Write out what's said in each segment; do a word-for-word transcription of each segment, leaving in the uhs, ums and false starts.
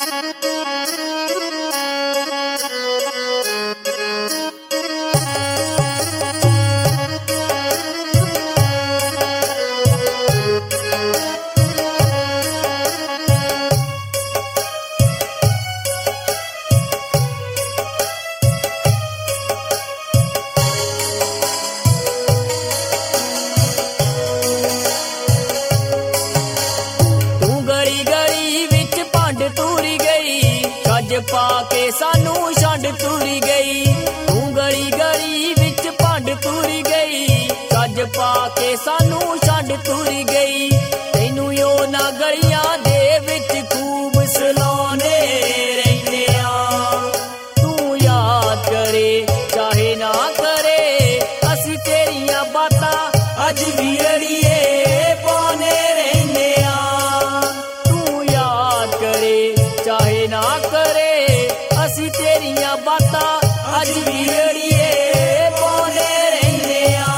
पाके सानू छंड तुरी गई, तू गली गली विच भंड तुरी गई, छज पाके सानू छंड तुरी गई। तैनू यो ना गलियां दे विच खूब सलाने रहिंदे आ, तू याद करे चाहे ना करे असी तेरियां बातां अज भी अड़िए पाने रहिंदे आ, तू याद करे चाहे ना करे असी तेरियां बातां अज भी अड़िए पाने रहिंदे आ।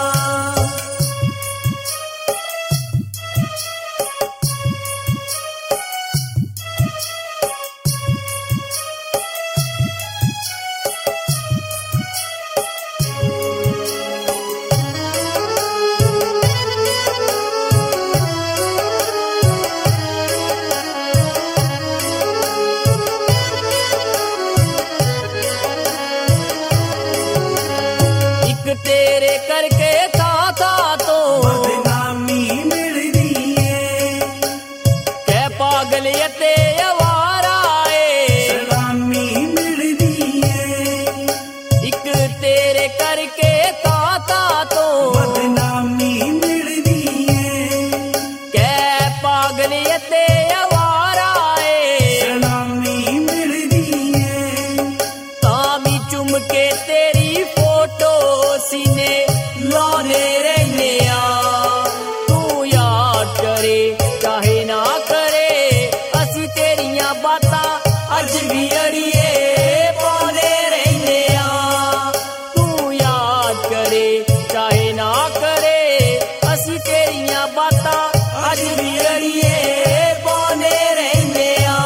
तेरे करके था था तो बदनामी मिलदी है, कै पागल ते अवारा है सलामी मिलदी है, एक तेरे करके था था तो बदनामी मिलदी है, कै पागल ते अवारा है सलामी मिलदी है। तामी चुम के तेरी फोटो सीने लाने रहने आ, तू याद करे चाहे ना करे असी तेरियां बातां अज भी अड़िए पाने रहने आ, तू याद करे चाहे ना करे असी तेरियां बातां अज भी अड़िए पाने रहने आ।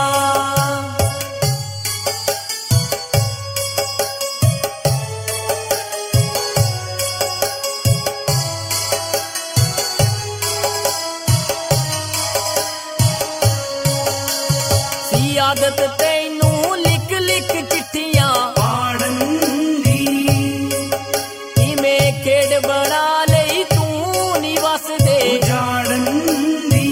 आदत तैनू लिख लिख चिट्ठियां पाड़न दी, इवें खेड़ बना लई तू नी वसदे उजाड़न दी,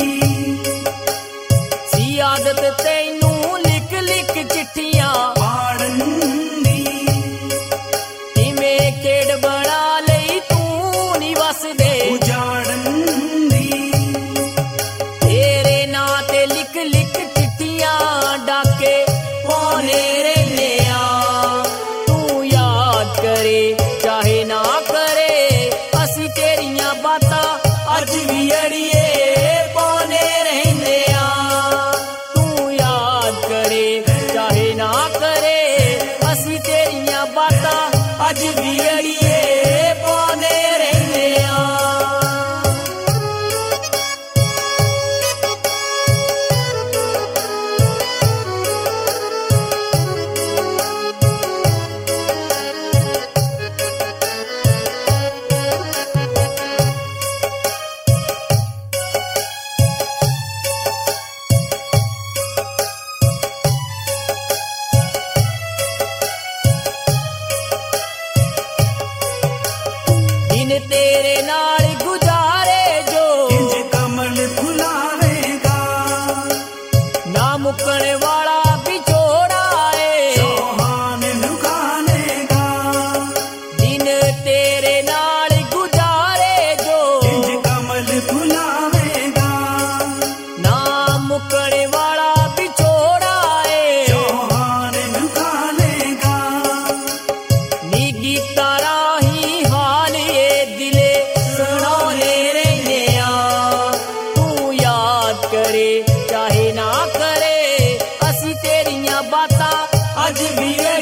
सी आदत तैनू लिख लिख चिट्ठियां पाड़न दी, इवें खेड़ बना लई तू नी वसदे उजाड़न दी। तेरे नां ते लिख लिख डाके पाने रहने आ, तू याद करे चाहे ना करे असी तेरियां बातां अज भी अड़िए पाने रहने आ, तू याद करे चाहे ना करे असी तेरियां बातां अज भी अड़िए पाने रहने आ। तेरे नाल गुजारे जो इंज कमल फुलावेगा, ना मुकण वाला बिछोड़ा है चौहान लुकानेगा, दिन तेरे नाल गुजारे जो इंज कमल फुलावेगा, ना मुकण वाला बिछोड़ा है चौहान लुकानेगा। निगी तारा ही हाल ये दिले सुनाने रहने आ, तू याद करे चाहे ना करे असी तेरियां बातां अज भी